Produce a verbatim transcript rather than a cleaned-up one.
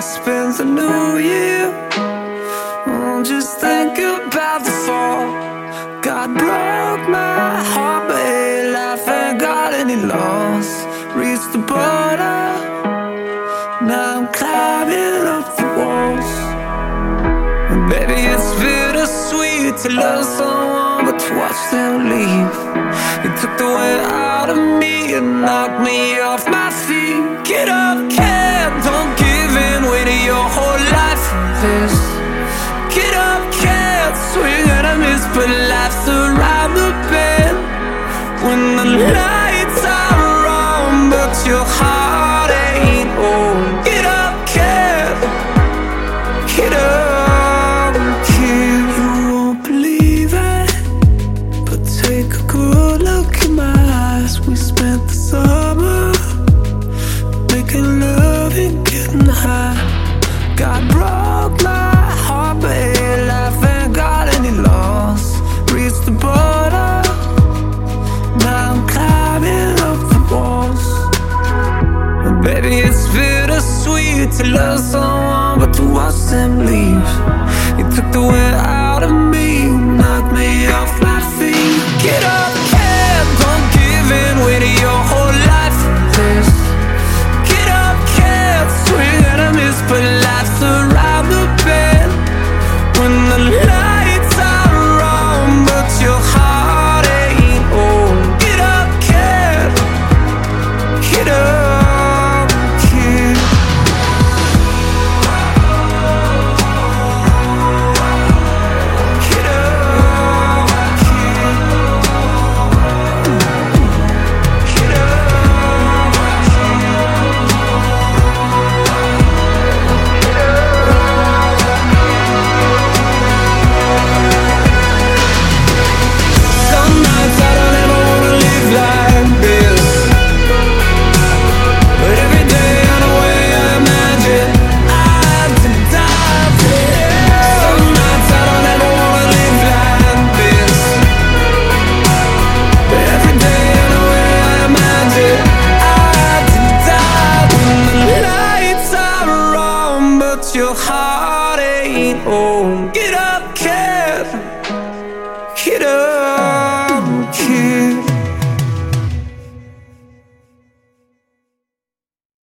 spent the new year oh, just thinking about the fall. God broke my heart, but hey, life ain't got any loss. Reached the border, now I'm climbing up the walls. And baby, it's bittersweet to love someone but to watch them leave. You took the wind out of me and knocked me off my feet. Get up, kid, don't give in, waited your whole life for this. Get up, kid, swing and a miss, but life's around the bend. When the lights are wrong, but your heart ain't home. Get up, kid, get up, kid. You won't believe it, but take a good look in my eyes. We spent the summer making love and getting high. God broke my heart, but hey, life ain't got any loss. Reached the border, now I'm climbing up the walls. And baby, it's bittersweet to love someone but to watch them leave. You took the wind out of me, knocked me off